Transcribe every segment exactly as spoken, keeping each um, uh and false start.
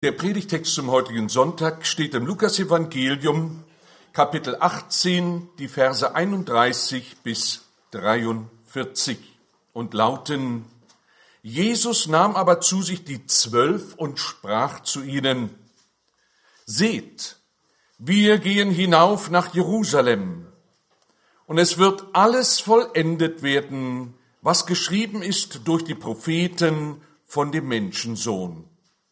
Der Predigtext zum heutigen Sonntag steht im Lukasevangelium, Kapitel achtzehn, die Verse einunddreißig bis dreiundvierzig und lauten: Jesus nahm aber zu sich die Zwölf und sprach zu ihnen: Seht, wir gehen hinauf nach Jerusalem, und es wird alles vollendet werden, was geschrieben ist durch die Propheten von dem Menschensohn.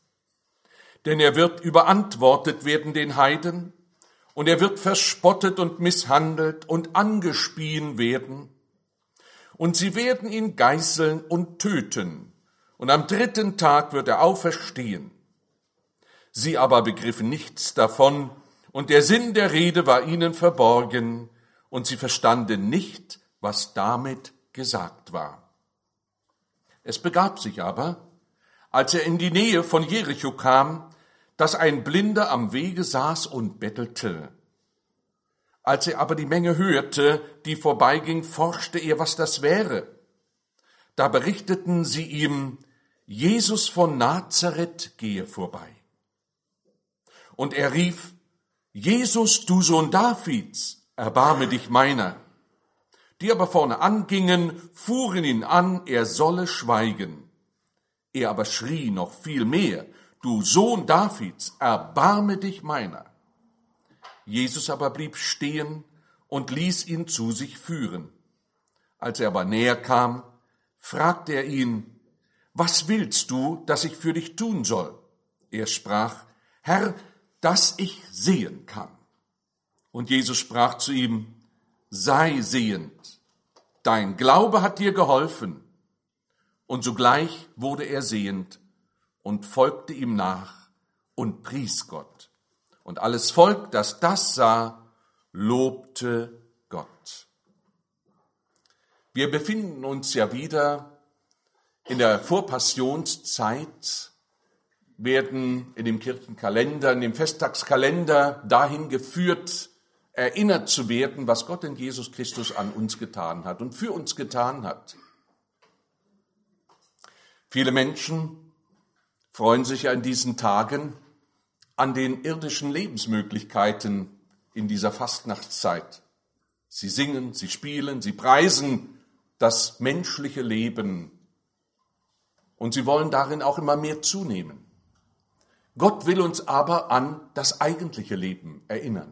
Denn er wird überantwortet werden den Heiden, und er wird verspottet und misshandelt und angespien werden. Und sie werden ihn geißeln und töten, und am dritten Tag wird er auferstehen. Sie aber begriffen nichts davon, und der Sinn der Rede war ihnen verborgen, und sie verstanden nicht, was damit gesagt war. Es begab sich aber, als er in die Nähe von Jericho kam, dass ein Blinder am Wege saß und bettelte. Als er aber die Menge hörte, die vorbeiging, forschte er, was das wäre. Da berichteten sie ihm, Jesus von Nazareth gehe vorbei. Und er rief: Jesus, du Sohn Davids, erbarme dich meiner. Die aber vorne angingen, fuhren ihn an, er solle schweigen. Er aber schrie noch viel mehr: Du Sohn Davids, erbarme dich meiner. Jesus aber blieb stehen und ließ ihn zu sich führen. Als er aber näher kam, fragte er ihn: Was willst du, dass ich für dich tun soll? Er sprach: Herr, dass ich sehen kann. Und Jesus sprach zu ihm: Sei sehend, dein Glaube hat dir geholfen. Und sogleich wurde er sehend und folgte ihm nach und pries Gott. Und alles Volk, das das sah, lobte Gott. Wir befinden uns ja wieder in der Vorpassionszeit, werden in dem Kirchenkalender, in dem Festtagskalender dahin geführt, erinnert zu werden, was Gott in Jesus Christus an uns getan hat und für uns getan hat. Viele Menschen freuen sich ja in diesen Tagen an den irdischen Lebensmöglichkeiten in dieser Fastnachtszeit. Sie singen, sie spielen, sie preisen das menschliche Leben und sie wollen darin auch immer mehr zunehmen. Gott will uns aber an das eigentliche Leben erinnern.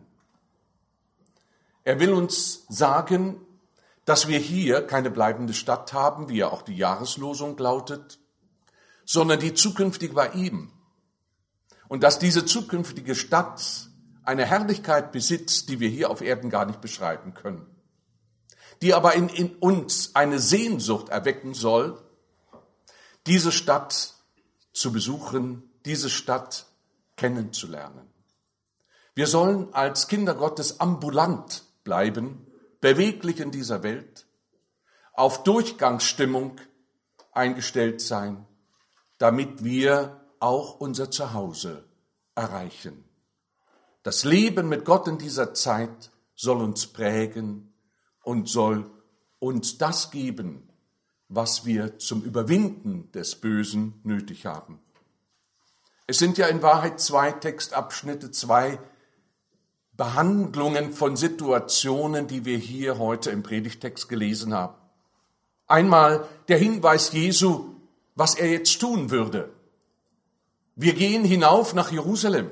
Er will uns sagen, dass wir hier keine bleibende Stadt haben, wie ja auch die Jahreslosung lautet, sondern die zukünftig bei ihm. Und dass diese zukünftige Stadt eine Herrlichkeit besitzt, die wir hier auf Erden gar nicht beschreiben können, die aber in, in uns eine Sehnsucht erwecken soll, diese Stadt zu besuchen, diese Stadt kennenzulernen. Wir sollen als Kinder Gottes ambulant bleiben, beweglich in dieser Welt, auf Durchgangsstimmung eingestellt sein, damit wir auch unser Zuhause erreichen. Das Leben mit Gott in dieser Zeit soll uns prägen und soll uns das geben, was wir zum Überwinden des Bösen nötig haben. Es sind ja in Wahrheit zwei Textabschnitte, zwei Behandlungen von Situationen, die wir hier heute im Predigtext gelesen haben. Einmal der Hinweis Jesu, was er jetzt tun würde. Wir gehen hinauf nach Jerusalem.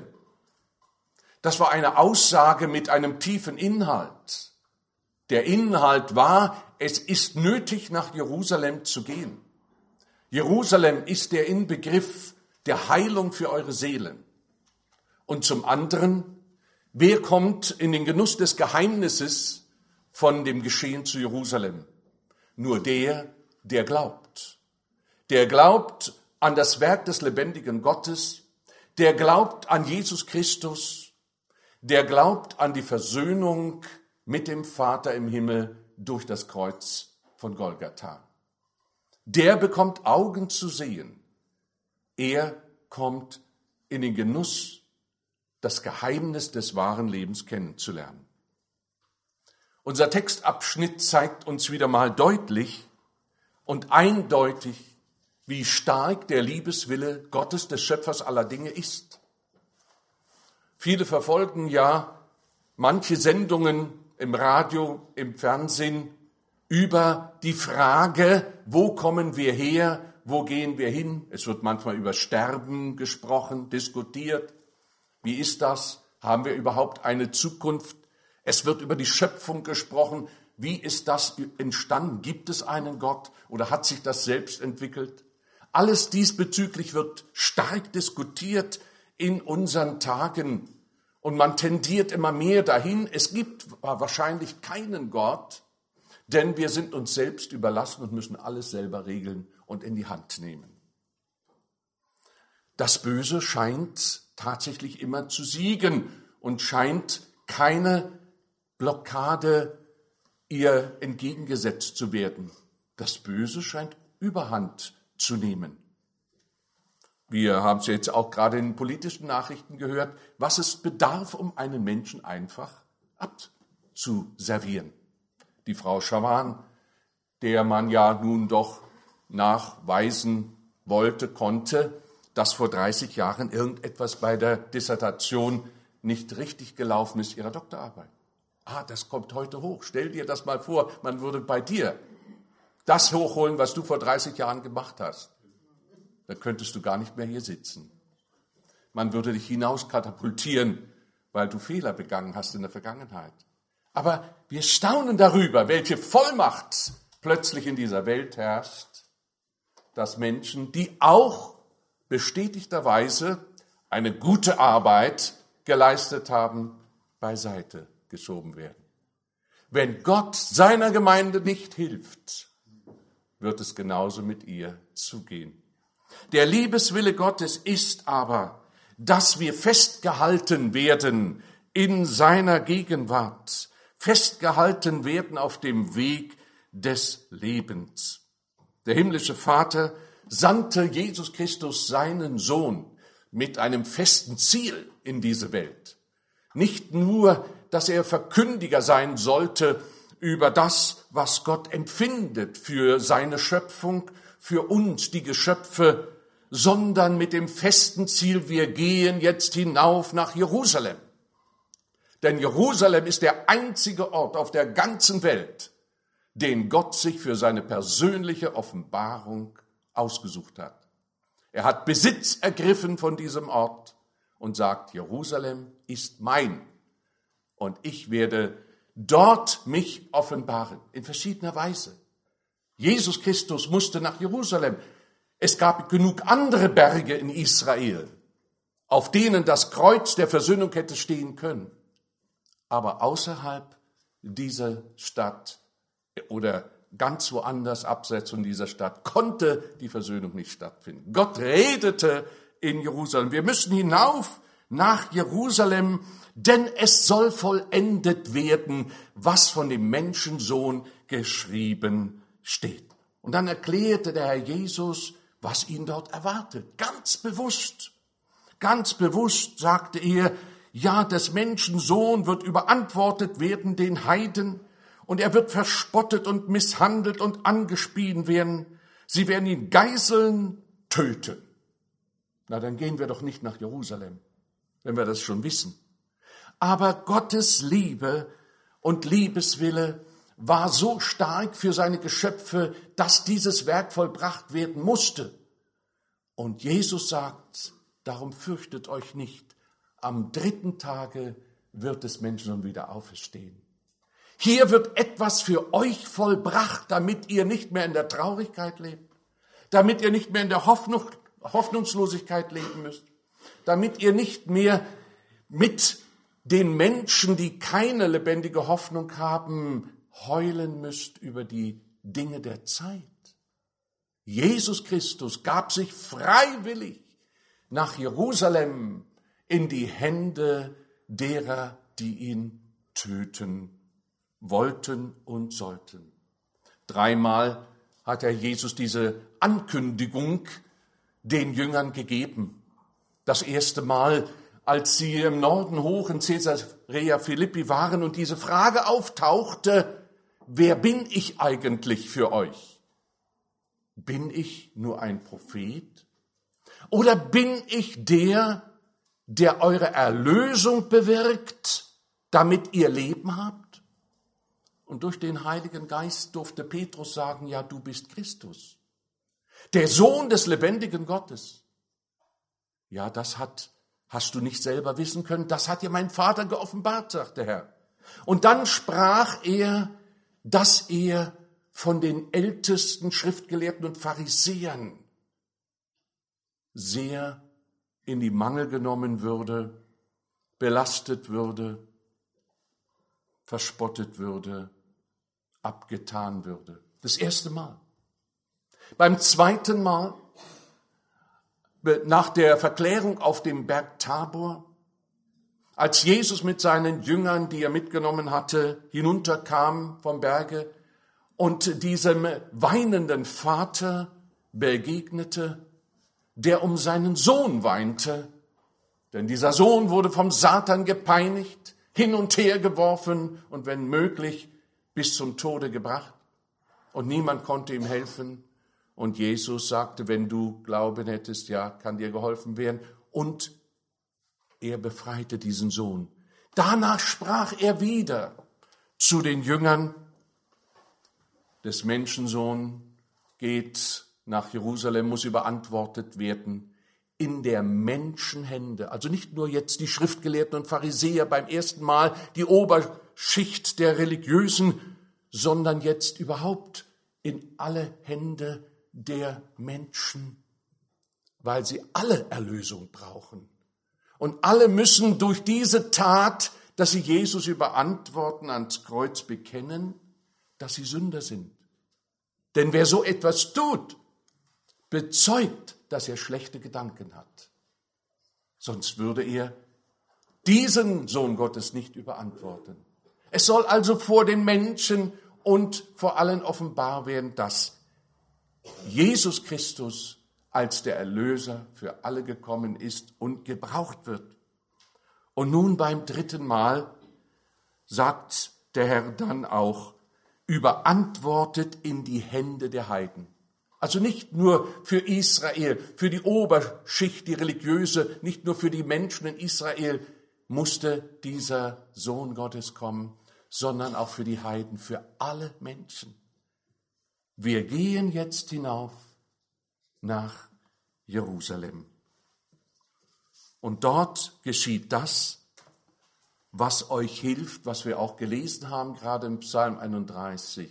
Das war eine Aussage mit einem tiefen Inhalt. Der Inhalt war, es ist nötig, nach Jerusalem zu gehen. Jerusalem ist der Inbegriff der Heilung für eure Seelen. Und zum anderen, wer kommt in den Genuss des Geheimnisses von dem Geschehen zu Jerusalem? Nur der, der glaubt. Der glaubt an das Werk des lebendigen Gottes, der glaubt an Jesus Christus, der glaubt an die Versöhnung mit dem Vater im Himmel durch das Kreuz von Golgatha. Der bekommt Augen zu sehen. Er kommt in den Genuss, das Geheimnis des wahren Lebens kennenzulernen. Unser Textabschnitt zeigt uns wieder mal deutlich und eindeutig, wie stark der Liebeswille Gottes, des Schöpfers aller Dinge, ist. Viele verfolgen ja manche Sendungen im Radio, im Fernsehen über die Frage, wo kommen wir her, wo gehen wir hin? Es wird manchmal über Sterben gesprochen, diskutiert. Wie ist das? Haben wir überhaupt eine Zukunft? Es wird über die Schöpfung gesprochen. Wie ist das entstanden? Gibt es einen Gott oder hat sich das selbst entwickelt? Alles diesbezüglich wird stark diskutiert in unseren Tagen. Und man tendiert immer mehr dahin, es gibt wahrscheinlich keinen Gott, denn wir sind uns selbst überlassen und müssen alles selber regeln und in die Hand nehmen. Das Böse scheint tatsächlich immer zu siegen und scheint keine Blockade ihr entgegengesetzt zu werden. Das Böse scheint Überhand zu nehmen. Wir haben es jetzt auch gerade in den politischen Nachrichten gehört, was es bedarf, um einen Menschen einfach abzuservieren. Die Frau Schawan, der man ja nun doch nachweisen wollte, konnte, dass vor dreißig Jahren irgendetwas bei der Dissertation nicht richtig gelaufen ist, ihrer Doktorarbeit. Ah, das kommt heute hoch. Stell dir das mal vor, man würde bei dir das hochholen, was du vor dreißig Jahren gemacht hast. Da könntest du gar nicht mehr hier sitzen. Man würde dich hinauskatapultieren, weil du Fehler begangen hast in der Vergangenheit. Aber wir staunen darüber, welche Vollmacht plötzlich in dieser Welt herrscht, dass Menschen, die auch bestätigterweise eine gute Arbeit geleistet haben, beiseite geschoben werden. Wenn Gott seiner Gemeinde nicht hilft, wird es genauso mit ihr zugehen. Der Liebeswille Gottes ist aber, dass wir festgehalten werden in seiner Gegenwart, festgehalten werden auf dem Weg des Lebens. Der himmlische Vater sandte Jesus Christus, seinen Sohn, mit einem festen Ziel in diese Welt. Nicht nur, dass er Verkündiger sein sollte über das, was Gott empfindet für seine Schöpfung, für uns, die Geschöpfe, sondern mit dem festen Ziel, wir gehen jetzt hinauf nach Jerusalem. Denn Jerusalem ist der einzige Ort auf der ganzen Welt, den Gott sich für seine persönliche Offenbarung ausgesucht hat. Er hat Besitz ergriffen von diesem Ort und sagt, Jerusalem ist mein und ich werde dort mich offenbaren, in verschiedener Weise. Jesus Christus musste nach Jerusalem. Es gab genug andere Berge in Israel, auf denen das Kreuz der Versöhnung hätte stehen können. Aber außerhalb dieser Stadt oder ganz woanders abseits von dieser Stadt konnte die Versöhnung nicht stattfinden. Gott redete in Jerusalem. Wir müssen hinauf nach Jerusalem, denn es soll vollendet werden, was von dem Menschensohn geschrieben steht. Und dann erklärte der Herr Jesus, was ihn dort erwartet. Ganz bewusst, ganz bewusst sagte er, ja, des Menschensohn wird überantwortet werden den Heiden und er wird verspottet und misshandelt und angespien werden. Sie werden ihn geißeln, töten. Na, dann gehen wir doch nicht nach Jerusalem, wenn wir das schon wissen. Aber Gottes Liebe und Liebeswille war so stark für seine Geschöpfe, dass dieses Werk vollbracht werden musste. Und Jesus sagt, darum fürchtet euch nicht, am dritten Tage wird des Menschen wieder auferstehen. Hier wird etwas für euch vollbracht, damit ihr nicht mehr in der Traurigkeit lebt, damit ihr nicht mehr in der Hoffnung, Hoffnungslosigkeit leben müsst, damit ihr nicht mehr mit den Menschen, die keine lebendige Hoffnung haben, heulen müsst über die Dinge der Zeit. Jesus Christus gab sich freiwillig nach Jerusalem in die Hände derer, die ihn töten wollten und sollten. Dreimal hat er Jesus diese Ankündigung den Jüngern gegeben. Das erste Mal, als sie im Norden hoch in Caesarea Philippi waren und diese Frage auftauchte, wer bin ich eigentlich für euch? bin ich nur ein Prophet? Oder bin ich der, der eure Erlösung bewirkt, damit ihr Leben habt? Und durch den Heiligen Geist durfte Petrus sagen, ja, du bist Christus, der Sohn des lebendigen Gottes. Ja, das hat, hast du nicht selber wissen können, das hat dir mein Vater geoffenbart, sagt der Herr. Und dann sprach er, dass er von den ältesten Schriftgelehrten und Pharisäern sehr in die Mangel genommen würde, belastet würde, verspottet würde, abgetan würde. Das erste Mal. Beim zweiten Mal, nach der Verklärung auf dem Berg Tabor, als Jesus mit seinen Jüngern, die er mitgenommen hatte, hinunterkam vom Berge und diesem weinenden Vater begegnete, der um seinen Sohn weinte, denn dieser Sohn wurde vom Satan gepeinigt, hin und her geworfen und wenn möglich bis zum Tode gebracht. Und niemand konnte ihm helfen. Und Jesus sagte, wenn du Glauben hättest, ja, kann dir geholfen werden. Und er befreite diesen Sohn. Danach sprach er wieder zu den Jüngern, des Menschensohn geht nach Jerusalem, muss überantwortet werden in der Menschenhände. Also nicht nur jetzt die Schriftgelehrten und Pharisäer beim ersten Mal, die Oberschicht der Religiösen, sondern jetzt überhaupt in alle Hände der Menschen, weil sie alle Erlösung brauchen. Und alle müssen durch diese Tat, dass sie Jesus überantworten, ans Kreuz bekennen, dass sie Sünder sind. Denn wer so etwas tut, bezeugt, dass er schlechte Gedanken hat. Sonst würde er diesen Sohn Gottes nicht überantworten. Es soll also vor den Menschen und vor allen offenbar werden, dass Jesus Christus als der Erlöser für alle gekommen ist und gebraucht wird. Und nun beim dritten Mal sagt der Herr dann auch, überantwortet in die Hände der Heiden. Also nicht nur für Israel, für die Oberschicht, die religiöse, nicht nur für die Menschen in Israel musste dieser Sohn Gottes kommen, sondern auch für die Heiden, für alle Menschen. Wir gehen jetzt hinauf nach Jerusalem. Und dort geschieht das, was euch hilft, was wir auch gelesen haben, gerade im Psalm einunddreißig.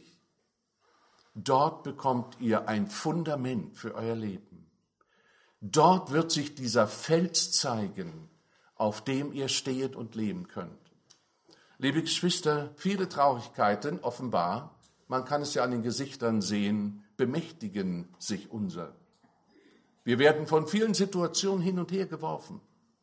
Dort bekommt ihr ein Fundament für euer Leben. Dort wird sich dieser Fels zeigen, auf dem ihr stehet und leben könnt. Liebe Geschwister, viele Traurigkeiten, offenbar, man kann es ja an den Gesichtern sehen, bemächtigen sich unser. Wir werden von vielen Situationen hin und her geworfen.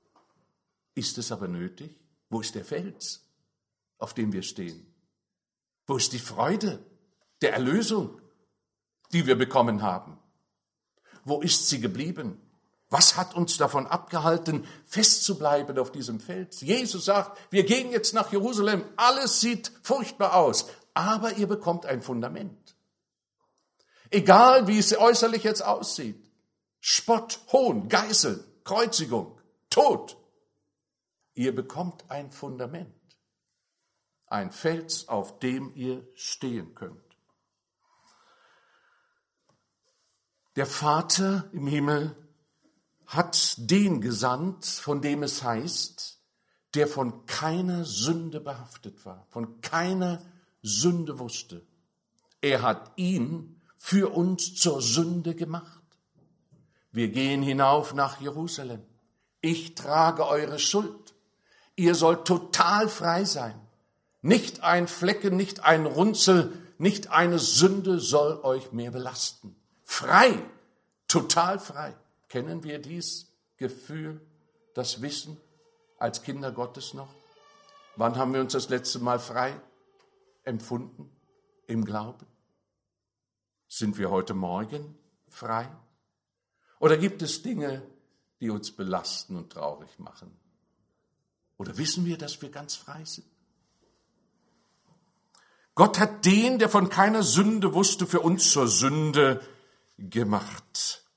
Ist es aber nötig? Wo ist der Fels, auf dem wir stehen? Wo ist die Freude der Erlösung, die wir bekommen haben? Wo ist sie geblieben? Was hat uns davon abgehalten, festzubleiben auf diesem Fels? Jesus sagt, wir gehen jetzt nach Jerusalem, alles sieht furchtbar aus, aber ihr bekommt ein Fundament. Egal, wie es äußerlich jetzt aussieht, Spott, Hohn, Geißel, Kreuzigung, Tod, ihr bekommt ein Fundament, ein Fels, auf dem ihr stehen könnt. Der Vater im Himmel hat den gesandt, von dem es heißt, der von keiner Sünde behaftet war, von keiner Sünde wusste. Er hat ihn für uns zur Sünde gemacht. Wir gehen hinauf nach Jerusalem. Ich trage eure Schuld. Ihr sollt total frei sein. Nicht ein Flecken, nicht ein Runzel, nicht eine Sünde soll euch mehr belasten. Frei, total frei. Kennen wir dies Gefühl, das Wissen als Kinder Gottes noch? Wann haben wir uns das letzte Mal frei empfunden im Glauben? Sind wir heute Morgen frei? Oder gibt es Dinge, die uns belasten und traurig machen? Oder wissen wir, dass wir ganz frei sind? Gott hat den, der von keiner Sünde wusste, für uns zur Sünde gemacht.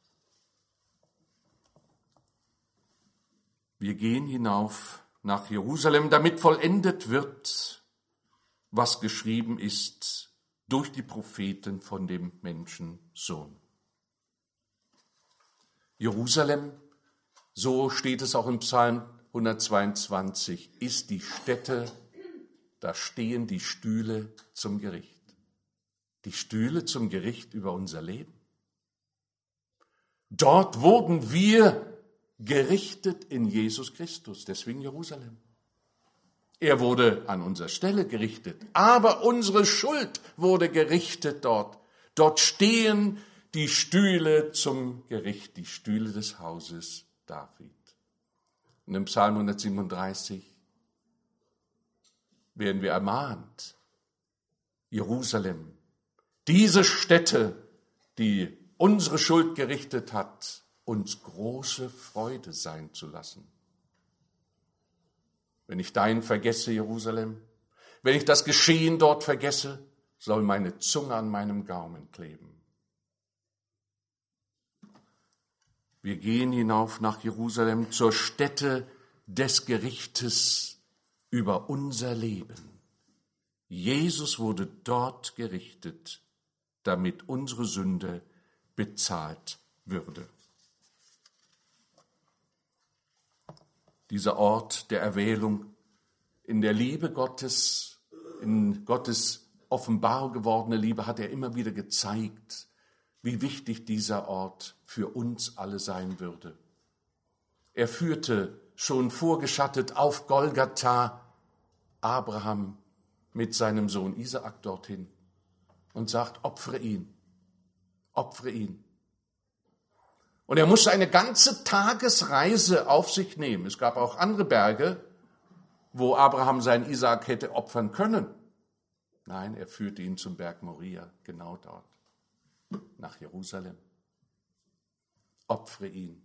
Wir gehen hinauf nach Jerusalem, damit vollendet wird, was geschrieben ist durch die Propheten von dem Menschensohn. Jerusalem, so steht es auch im Psalm hundertzweiundzwanzig, ist die Stätte, da stehen die Stühle zum Gericht. Die Stühle zum Gericht über unser Leben. Dort wurden wir gerichtet in Jesus Christus, deswegen Jerusalem. Er wurde an unserer Stelle gerichtet, aber unsere Schuld wurde gerichtet dort. Dort stehen die Stühle zum Gericht, die Stühle des Hauses David. Und im Psalm hundertsiebenunddreißig werden wir ermahnt, Jerusalem, diese Stätte, die unsere Schuld gerichtet hat, uns große Freude sein zu lassen. Wenn ich dein vergesse, Jerusalem, wenn ich das Geschehen dort vergesse, soll meine Zunge an meinem Gaumen kleben. Wir gehen hinauf nach Jerusalem zur Stätte des Gerichtes über unser Leben. Jesus wurde dort gerichtet, damit unsere Sünde bezahlt würde. Dieser Ort der Erwählung in der Liebe Gottes, in Gottes offenbar gewordene Liebe hat er immer wieder gezeigt, wie wichtig dieser Ort für uns alle sein würde. Er führte schon vorgeschattet auf Golgatha Abraham mit seinem Sohn Isaak dorthin und sagt, opfere ihn, opfere ihn. Und er musste eine ganze Tagesreise auf sich nehmen. Es gab auch andere Berge, wo Abraham seinen Isaak hätte opfern können. Nein, er führte ihn zum Berg Moria, genau dort, nach Jerusalem. Opfere ihn.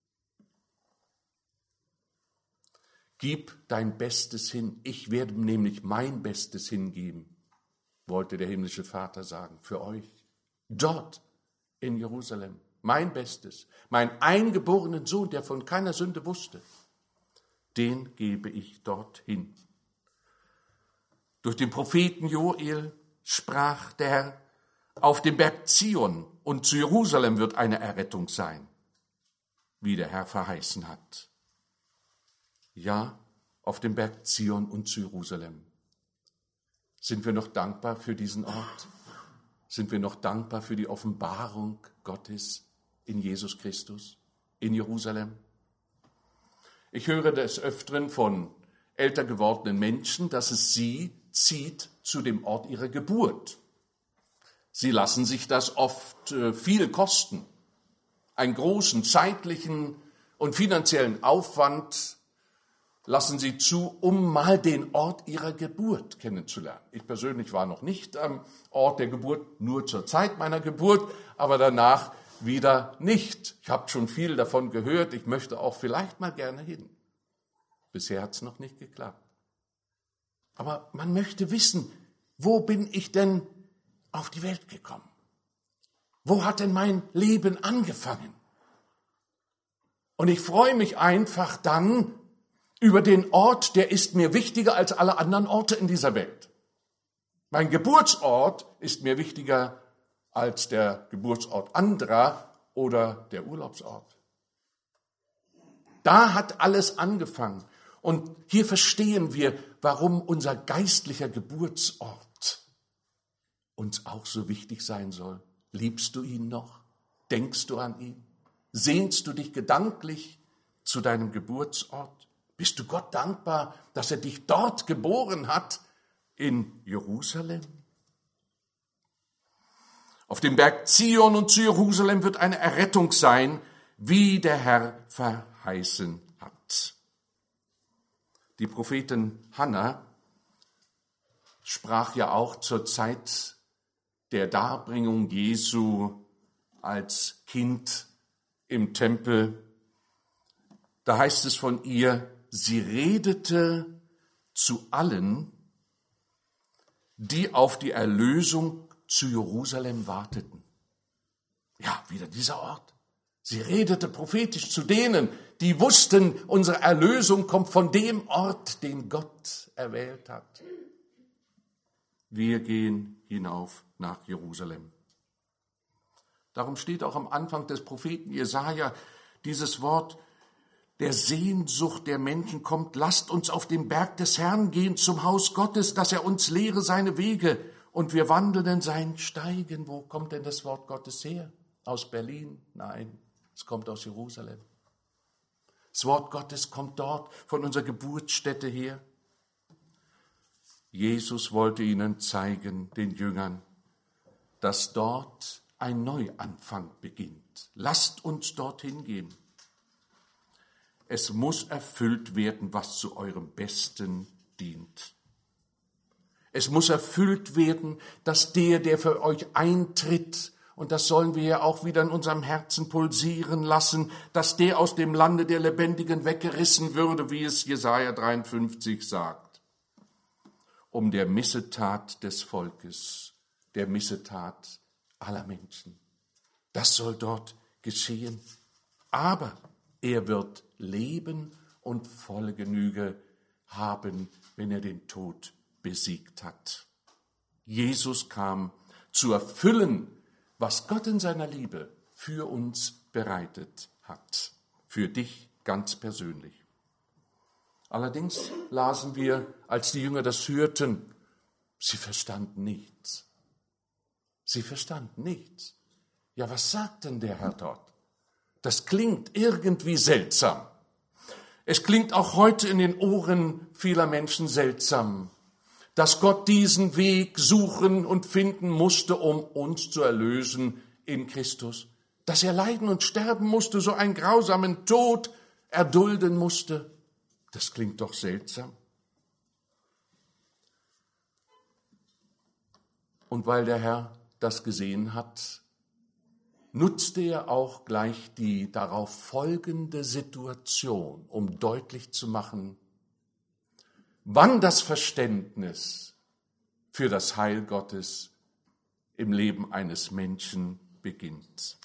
Gib dein Bestes hin. Ich werde nämlich mein Bestes hingeben, wollte der himmlische Vater sagen, für euch. Dort in Jerusalem. Mein Bestes, mein eingeborenen Sohn, der von keiner Sünde wusste, den gebe ich dorthin. Durch den Propheten Joel sprach der Herr, auf dem Berg Zion und zu Jerusalem wird eine Errettung sein, wie der Herr verheißen hat. Ja, auf dem Berg Zion und zu Jerusalem. Sind wir noch dankbar für diesen Ort? Sind wir noch dankbar für die Offenbarung Gottes in Jesus Christus, in Jerusalem? Ich höre des Öfteren von älter gewordenen Menschen, dass es sie zieht zu dem Ort ihrer Geburt. Sie lassen sich das oft viel kosten, einen großen zeitlichen und finanziellen Aufwand lassen sie zu, um mal den Ort ihrer Geburt kennenzulernen. Ich persönlich war noch nicht am Ort der Geburt, nur zur Zeit meiner Geburt, aber danach wieder nicht. Ich habe schon viel davon gehört, ich möchte auch vielleicht mal gerne hin. Bisher hat es noch nicht geklappt. Aber man möchte wissen, wo bin ich denn auf die Welt gekommen? Wo hat denn mein Leben angefangen? Und ich freue mich einfach dann über den Ort, der ist mir wichtiger als alle anderen Orte in dieser Welt. Mein Geburtsort ist mir wichtiger als der Geburtsort anderer oder der Urlaubsort. Da hat alles angefangen. Und hier verstehen wir, warum unser geistlicher Geburtsort uns auch so wichtig sein soll. Liebst du ihn noch? Denkst du an ihn? Sehnst du dich gedanklich zu deinem Geburtsort? Bist du Gott dankbar, dass er dich dort geboren hat, in Jerusalem? Auf dem Berg Zion und zu Jerusalem wird eine Errettung sein, wie der Herr verheißen hat. Die Prophetin Hannah sprach ja auch zur Zeit der Darbringung Jesu als Kind im Tempel. Da heißt es von ihr, sie redete zu allen, die auf die Erlösung zu Jerusalem warteten. Ja, wieder dieser Ort. Sie redete prophetisch zu denen, die wussten, unsere Erlösung kommt von dem Ort, den Gott erwählt hat. Wir gehen hinauf nach Jerusalem. Darum steht auch am Anfang des Propheten Jesaja dieses Wort, der Sehnsucht der Menschen kommt, lasst uns auf den Berg des Herrn gehen, zum Haus Gottes, dass er uns lehre seine Wege und wir wandeln in seinen Steigen. Wo kommt denn das Wort Gottes her? Aus Berlin? Nein, es kommt aus Jerusalem. Das Wort Gottes kommt dort von unserer Geburtsstätte her. Jesus wollte ihnen zeigen, den Jüngern, dass dort ein Neuanfang beginnt. Lasst uns dorthin gehen. Es muss erfüllt werden, was zu eurem Besten dient. Es muss erfüllt werden, dass der, der für euch eintritt, und das sollen wir ja auch wieder in unserem Herzen pulsieren lassen, dass der aus dem Lande der Lebendigen weggerissen würde, wie es Jesaja dreiundfünfzig sagt, um der Missetat des Volkes, der Missetat aller Menschen. Das soll dort geschehen. Aber er wird leben und volle Genüge haben, wenn er den Tod besiegt hat. Jesus kam zu erfüllen, was Gott in seiner Liebe für uns bereitet hat. Für dich ganz persönlich. Allerdings lasen wir, als die Jünger das hörten, sie verstanden nichts. Sie verstanden nichts. Ja, was sagt denn der Herr dort? Das klingt irgendwie seltsam. Es klingt auch heute in den Ohren vieler Menschen seltsam, dass Gott diesen Weg suchen und finden musste, um uns zu erlösen in Christus. Dass er leiden und sterben musste, so einen grausamen Tod erdulden musste. Das klingt doch seltsam. Und weil der Herr das gesehen hat, nutzte er auch gleich die darauf folgende Situation, um deutlich zu machen, wann das Verständnis für das Heil Gottes im Leben eines Menschen beginnt.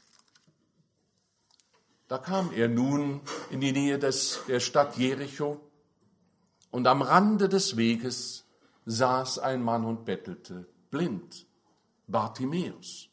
Da kam er nun in die Nähe des, der Stadt Jericho und am Rande des Weges saß ein Mann und bettelte, blind, Bartimäus.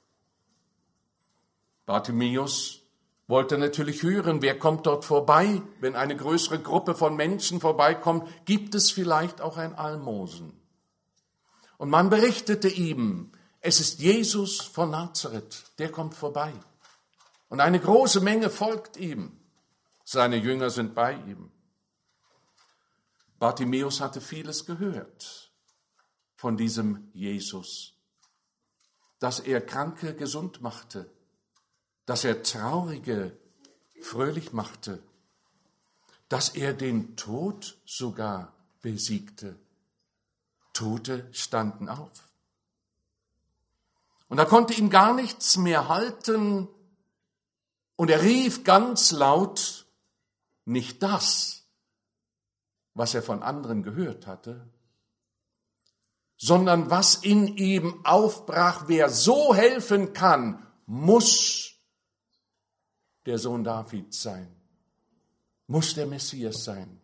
Bartimäus wollte natürlich hören, wer kommt dort vorbei. Wenn eine größere Gruppe von Menschen vorbeikommt, gibt es vielleicht auch ein Almosen. Und man berichtete ihm, es ist Jesus von Nazareth, der kommt vorbei. Und eine große Menge folgt ihm. Seine Jünger sind bei ihm. Bartimäus hatte vieles gehört von diesem Jesus, dass er Kranke gesund machte, dass er Traurige fröhlich machte, dass er den Tod sogar besiegte. Tote standen auf. Und da konnte ihn gar nichts mehr halten und er rief ganz laut, nicht das, was er von anderen gehört hatte, sondern was in ihm aufbrach, wer so helfen kann, muss der Sohn Davids sein, muss der Messias sein.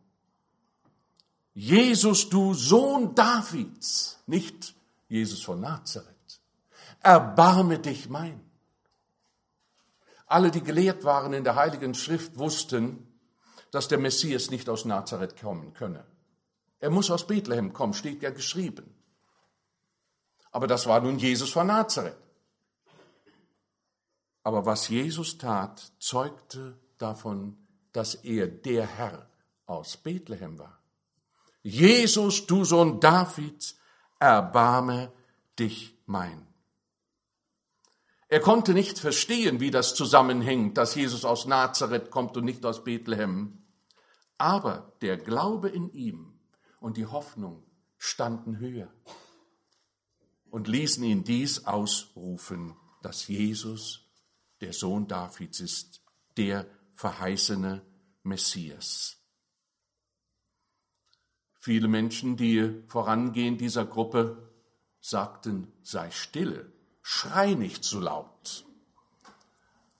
Jesus, du Sohn Davids, nicht Jesus von Nazareth, erbarme dich mein. Alle, die gelehrt waren in der Heiligen Schrift, wussten, dass der Messias nicht aus Nazareth kommen könne. Er muss aus Bethlehem kommen, steht ja geschrieben. Aber das war nun Jesus von Nazareth. Aber was Jesus tat, zeugte davon, dass er der Herr aus Bethlehem war. Jesus, du Sohn Davids, erbarme dich mein. Er konnte nicht verstehen, wie das zusammenhängt, dass Jesus aus Nazareth kommt und nicht aus Bethlehem. Aber der Glaube in ihm und die Hoffnung standen höher und ließen ihn dies ausrufen, dass Jesus der Sohn Davids ist, der verheißene Messias. Viele Menschen, die vorangehen dieser Gruppe, sagten, sei stille, schrei nicht so laut.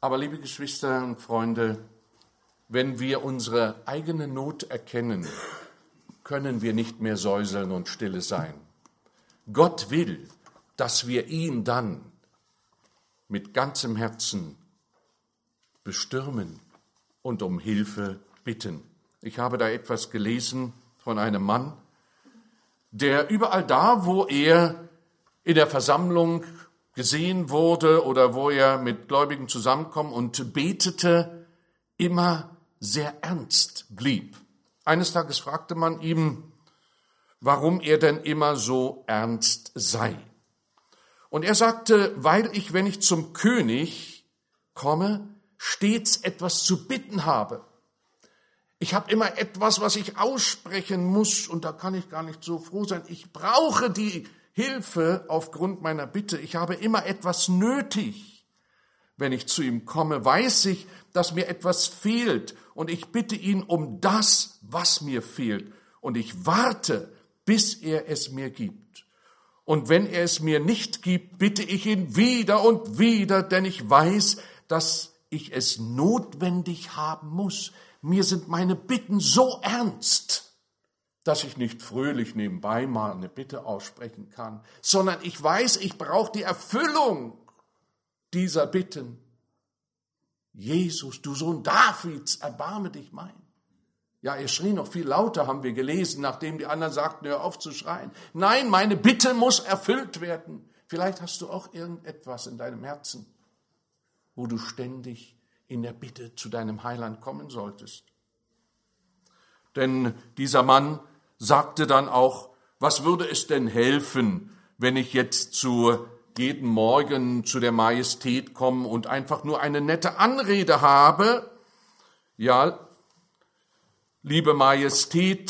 Aber liebe Geschwister und Freunde, wenn wir unsere eigene Not erkennen, können wir nicht mehr säuseln und stille sein. Gott will, dass wir ihn dann mit ganzem Herzen bestürmen und um Hilfe bitten. Ich habe da etwas gelesen von einem Mann, der überall da, wo er in der Versammlung gesehen wurde oder wo er mit Gläubigen zusammenkommt und betete, immer sehr ernst blieb. Eines Tages fragte man ihm, warum er denn immer so ernst sei. Und er sagte, weil ich, wenn ich zum König komme, stets etwas zu bitten habe. Ich habe immer etwas, was ich aussprechen muss, und da kann ich gar nicht so froh sein. Ich brauche die Hilfe aufgrund meiner Bitte. Ich habe immer etwas nötig. Wenn ich zu ihm komme, weiß ich, dass mir etwas fehlt, und ich bitte ihn um das, was mir fehlt. Und ich warte, bis er es mir gibt. Und wenn er es mir nicht gibt, bitte ich ihn wieder und wieder, denn ich weiß, dass ich es notwendig haben muss. Mir sind meine Bitten so ernst, dass ich nicht fröhlich nebenbei mal eine Bitte aussprechen kann, sondern ich weiß, ich brauche die Erfüllung dieser Bitten. Jesus, du Sohn Davids, erbarme dich mein. Ja, er schrie noch viel lauter, haben wir gelesen, nachdem die anderen sagten, hör auf zu schreien. Nein, meine Bitte muss erfüllt werden. Vielleicht hast du auch irgendetwas in deinem Herzen, wo du ständig in der Bitte zu deinem Heiland kommen solltest. Denn dieser Mann sagte dann auch, was würde es denn helfen, wenn ich jetzt zu jeden Morgen zu der Majestät komme und einfach nur eine nette Anrede habe? Ja, liebe Majestät,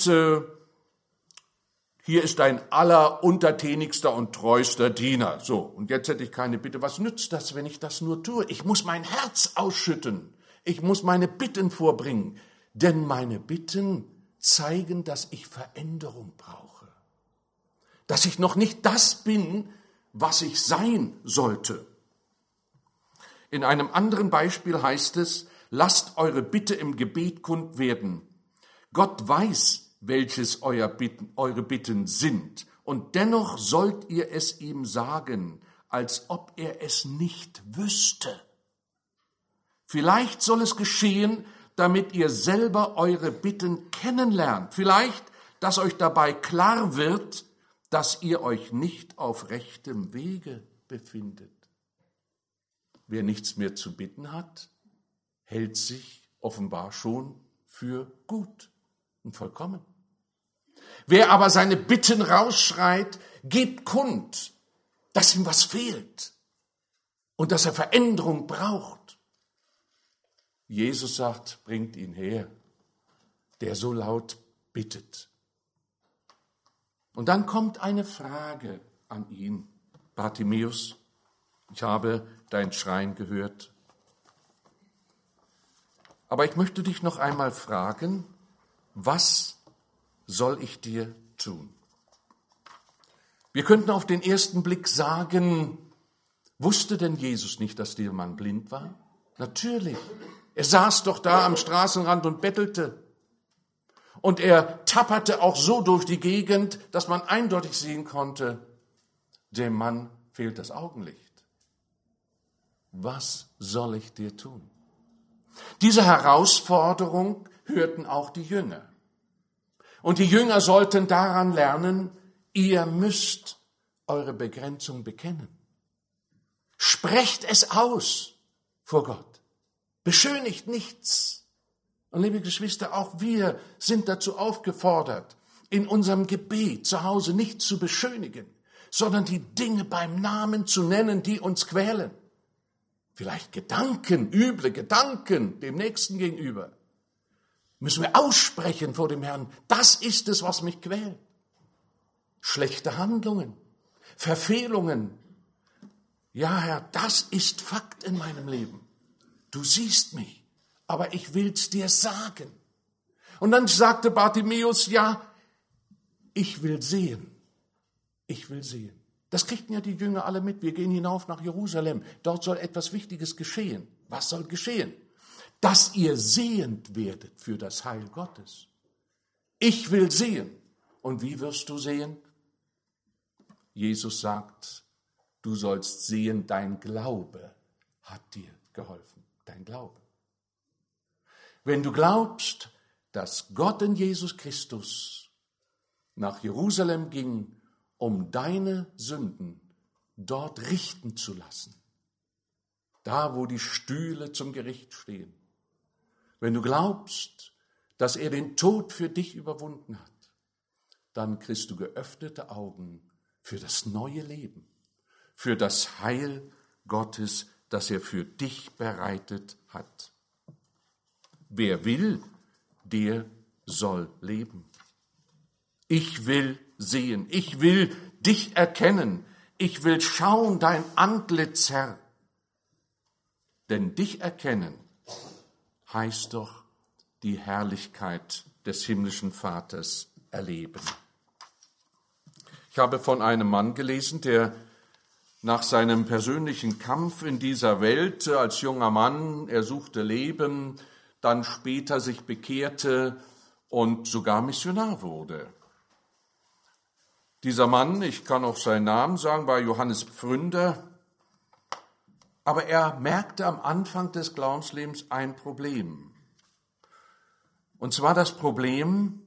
hier ist dein alleruntertänigster und treuster Diener. So, und jetzt hätte ich keine Bitte. Was nützt das, wenn ich das nur tue? Ich muss mein Herz ausschütten. Ich muss meine Bitten vorbringen. Denn meine Bitten zeigen, dass ich Veränderung brauche. Dass ich noch nicht das bin, was ich sein sollte. In einem anderen Beispiel heißt es, lasst eure Bitte im Gebet kund werden. Gott weiß, welches euer Bitten, eure Bitten sind, und dennoch sollt ihr es ihm sagen, als ob er es nicht wüsste. Vielleicht soll es geschehen, damit ihr selber eure Bitten kennenlernt. Vielleicht, dass euch dabei klar wird, dass ihr euch nicht auf rechtem Wege befindet. Wer nichts mehr zu bitten hat, hält sich offenbar schon für gut und vollkommen. Wer aber seine Bitten rausschreit, gibt kund, dass ihm was fehlt und dass er Veränderung braucht. Jesus sagt, bringt ihn her, der so laut bittet. Und dann kommt eine Frage an ihn. Bartimäus, ich habe dein Schreien gehört. Aber ich möchte dich noch einmal fragen, was soll ich dir tun? Wir könnten auf den ersten Blick sagen, wusste denn Jesus nicht, dass der Mann blind war? Natürlich. Er saß doch da am Straßenrand und bettelte. Und er tapperte auch so durch die Gegend, dass man eindeutig sehen konnte, dem Mann fehlt das Augenlicht. Was soll ich dir tun? Diese Herausforderung hörten auch die Jünger. Und die Jünger sollten daran lernen, ihr müsst eure Begrenzung bekennen. Sprecht es aus vor Gott. Beschönigt nichts. Und liebe Geschwister, auch wir sind dazu aufgefordert, in unserem Gebet zu Hause nicht zu beschönigen, sondern die Dinge beim Namen zu nennen, die uns quälen. Vielleicht Gedanken, üble Gedanken dem Nächsten gegenüber. Müssen wir aussprechen vor dem Herrn, das ist es, was mich quält. Schlechte Handlungen, Verfehlungen. Ja, Herr, das ist Fakt in meinem Leben. Du siehst mich, aber ich will's dir sagen. Und dann sagte Bartimäus, ja, ich will sehen. Ich will sehen. Das kriegten ja die Jünger alle mit. Wir gehen hinauf nach Jerusalem. Dort soll etwas Wichtiges geschehen. Was soll geschehen? Dass ihr sehend werdet für das Heil Gottes. Ich will sehen. Und wie wirst du sehen? Jesus sagt, du sollst sehen, dein Glaube hat dir geholfen. Dein Glaube. Wenn du glaubst, dass Gott in Jesus Christus nach Jerusalem ging, um deine Sünden dort richten zu lassen, da wo die Stühle zum Gericht stehen, wenn du glaubst, dass er den Tod für dich überwunden hat, dann kriegst du geöffnete Augen für das neue Leben, für das Heil Gottes, das er für dich bereitet hat. Wer will, der soll leben. Ich will sehen, ich will dich erkennen, ich will schauen dein Antlitz, Herr. Denn dich erkennen heißt doch die Herrlichkeit des himmlischen Vaters erleben. Ich habe von einem Mann gelesen, der nach seinem persönlichen Kampf in dieser Welt als junger Mann, er suchte Leben, dann später sich bekehrte und sogar Missionar wurde. Dieser Mann, ich kann auch seinen Namen sagen, war Johannes Pfründer, aber er merkte am Anfang des Glaubenslebens ein Problem. Und zwar das Problem,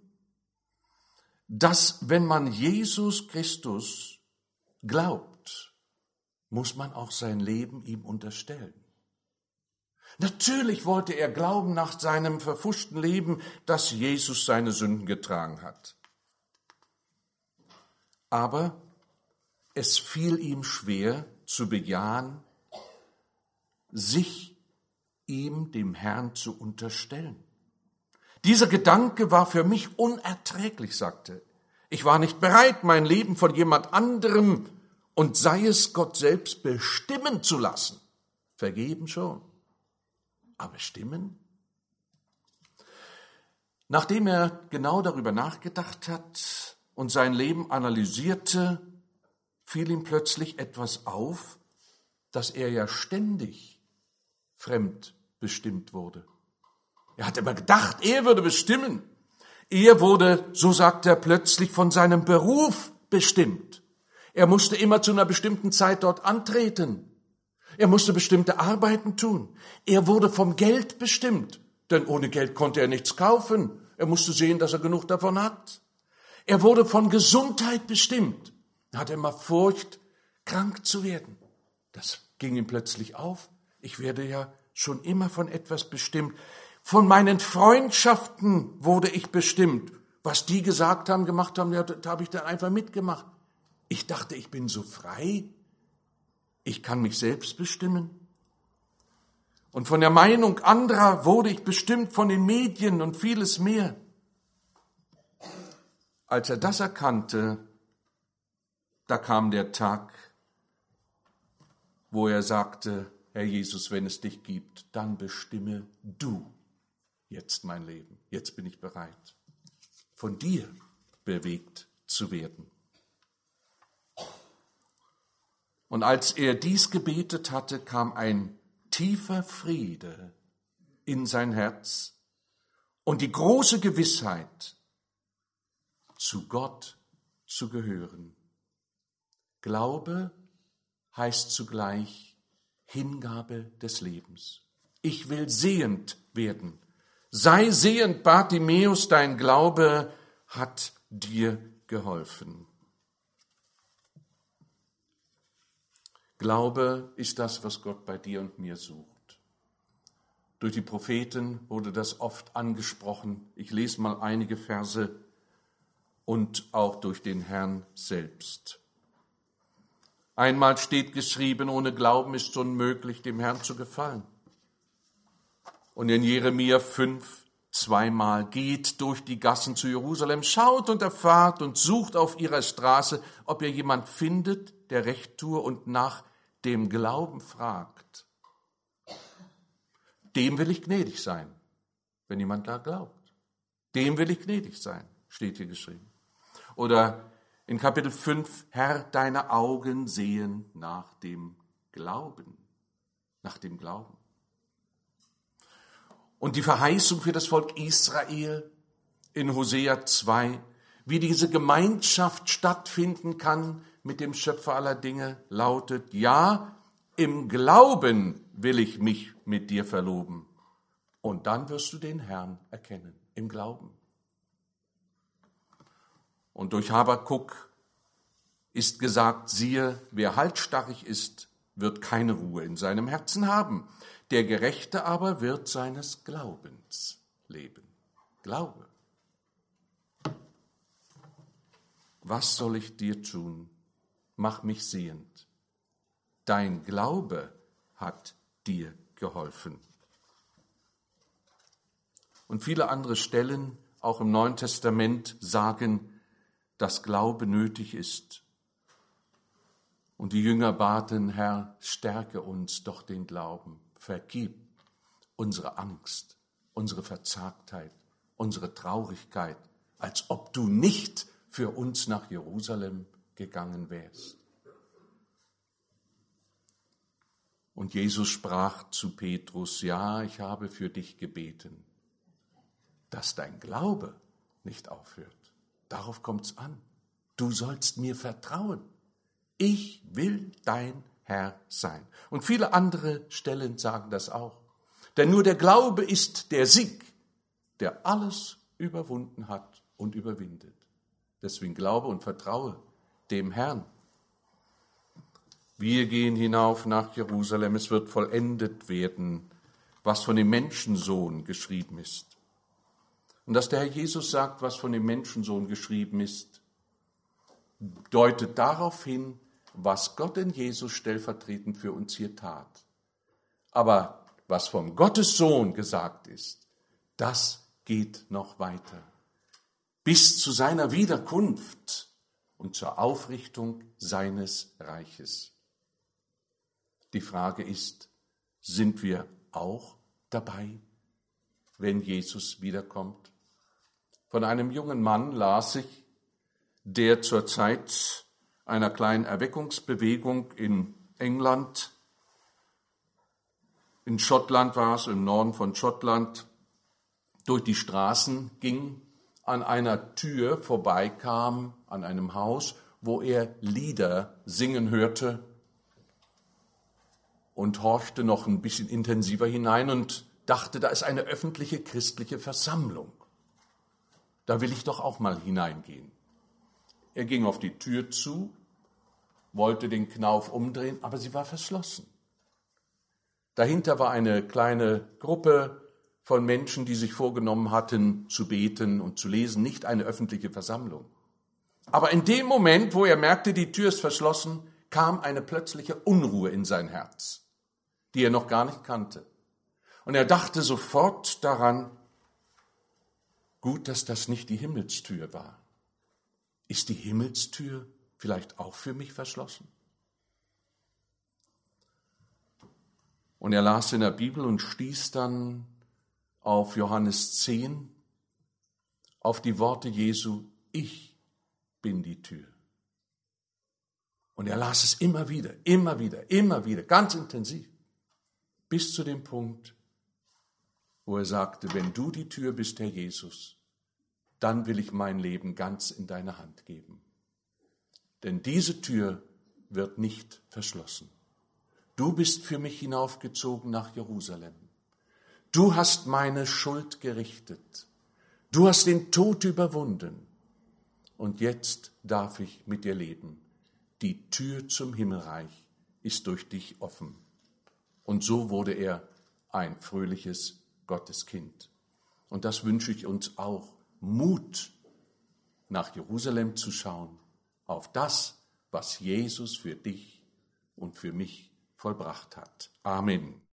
dass wenn man Jesus Christus glaubt, muss man auch sein Leben ihm unterstellen. Natürlich wollte er glauben nach seinem verpfuschten Leben, dass Jesus seine Sünden getragen hat. Aber es fiel ihm schwer zu bejahen, sich ihm, dem Herrn, zu unterstellen. Dieser Gedanke war für mich unerträglich, sagte er. Ich war nicht bereit, mein Leben von jemand anderem und sei es Gott selbst bestimmen zu lassen. Vergeben schon. Aber stimmen? Nachdem er genau darüber nachgedacht hat und sein Leben analysierte, fiel ihm plötzlich etwas auf, dass er ja ständig fremdbestimmt wurde. Er hat immer gedacht, er würde bestimmen. Er wurde, so sagt er, plötzlich von seinem Beruf bestimmt. Er musste immer zu einer bestimmten Zeit dort antreten. Er musste bestimmte Arbeiten tun. Er wurde vom Geld bestimmt, denn ohne Geld konnte er nichts kaufen. Er musste sehen, dass er genug davon hat. Er wurde von Gesundheit bestimmt. Er hatte immer Furcht, krank zu werden. Das ging ihm plötzlich auf. Ich werde ja schon immer von etwas bestimmt. Von meinen Freundschaften wurde ich bestimmt. Was die gesagt haben, gemacht haben, da habe ich dann einfach mitgemacht. Ich dachte, ich bin so frei. Ich kann mich selbst bestimmen. Und von der Meinung anderer wurde ich bestimmt, von den Medien und vieles mehr. Als er das erkannte, da kam der Tag, wo er sagte, Herr Jesus, wenn es dich gibt, dann bestimme du jetzt mein Leben. Jetzt bin ich bereit, von dir bewegt zu werden. Und als er dies gebetet hatte, kam ein tiefer Friede in sein Herz und die große Gewissheit, zu Gott zu gehören. Glaube heißt zugleich Hingabe des Lebens. Ich will sehend werden. Sei sehend, Bartimäus, dein Glaube hat dir geholfen. Glaube ist das, was Gott bei dir und mir sucht. Durch die Propheten wurde das oft angesprochen. Ich lese mal einige Verse und auch durch den Herrn selbst. Einmal steht geschrieben, ohne Glauben ist es unmöglich, dem Herrn zu gefallen. Und in Jeremia fünf, zweimal, geht durch die Gassen zu Jerusalem, schaut und erfahrt und sucht auf ihrer Straße, ob ihr jemand findet, der recht tue und nach dem Glauben fragt. Dem will ich gnädig sein, wenn jemand da glaubt. Dem will ich gnädig sein, steht hier geschrieben. Oder in Kapitel fünf, Herr, deine Augen sehen nach dem Glauben. Nach dem Glauben. und die Verheißung für das Volk Israel in Hosea zwei, wie diese Gemeinschaft stattfinden kann mit dem Schöpfer aller Dinge, lautet: Ja, im Glauben will ich mich mit dir verloben. Und dann wirst du den Herrn erkennen, im Glauben. Und durch Habakuk ist gesagt: Siehe, wer halsstarrig ist, wird keine Ruhe in seinem Herzen haben. Der Gerechte aber wird seines Glaubens leben. Glaube. Was soll ich dir tun? Mach mich sehend. Dein Glaube hat dir geholfen. Und viele andere Stellen, auch im Neuen Testament, sagen, dass Glaube nötig ist. Und die Jünger baten: Herr, stärke uns doch den Glauben, vergib unsere Angst, unsere Verzagtheit, unsere Traurigkeit, als ob du nicht für uns nach Jerusalem gegangen wärst. Und Jesus sprach zu Petrus: Ja, ich habe für dich gebeten, dass dein Glaube nicht aufhört. Darauf kommt es an. Du sollst mir vertrauen. Ich will dein Herr sein. Und viele andere Stellen sagen das auch. Denn nur der Glaube ist der Sieg, der alles überwunden hat und überwindet. Deswegen glaube und vertraue dem Herrn. Wir gehen hinauf nach Jerusalem. Es wird vollendet werden, was von dem Menschensohn geschrieben ist. Und dass der Herr Jesus sagt, was von dem Menschensohn geschrieben ist, deutet darauf hin, was Gott in Jesus stellvertretend für uns hier tat. Aber was vom Gottessohn gesagt ist, das geht noch weiter. Bis zu seiner Wiederkunft und zur Aufrichtung seines Reiches. Die Frage ist, sind wir auch dabei, wenn Jesus wiederkommt? Von einem jungen Mann las ich, der zur Zeit einer kleinen Erweckungsbewegung in England, in Schottland war es, im Norden von Schottland, durch die Straßen ging, an einer Tür vorbeikam, an einem Haus, wo er Lieder singen hörte und horchte noch ein bisschen intensiver hinein und dachte, da ist eine öffentliche christliche Versammlung. Da will ich doch auch mal hineingehen. Er ging auf die Tür zu, wollte den Knauf umdrehen, aber sie war verschlossen. Dahinter war eine kleine Gruppe von Menschen, die sich vorgenommen hatten, zu beten und zu lesen, nicht eine öffentliche Versammlung. Aber in dem Moment, wo er merkte, die Tür ist verschlossen, kam eine plötzliche Unruhe in sein Herz, die er noch gar nicht kannte. Und er dachte sofort daran: Gut, dass das nicht die Himmelstür war. Ist die Himmelstür vielleicht auch für mich verschlossen? Und er las in der Bibel und stieß dann auf Johannes zehn, auf die Worte Jesu: Ich bin die Tür. Und er las es immer wieder, immer wieder, immer wieder, ganz intensiv, bis zu dem Punkt, wo er sagte: Wenn du die Tür bist, Herr Jesus, dann will ich mein Leben ganz in deine Hand geben. Denn diese Tür wird nicht verschlossen. Du bist für mich hinaufgezogen nach Jerusalem. Du hast meine Schuld gerichtet. Du hast den Tod überwunden. Und jetzt darf ich mit dir leben. Die Tür zum Himmelreich ist durch dich offen. Und so wurde er ein fröhliches Gotteskind. Und das wünsche ich uns auch. Mut, nach Jerusalem zu schauen, auf das, was Jesus für dich und für mich vollbracht hat. Amen.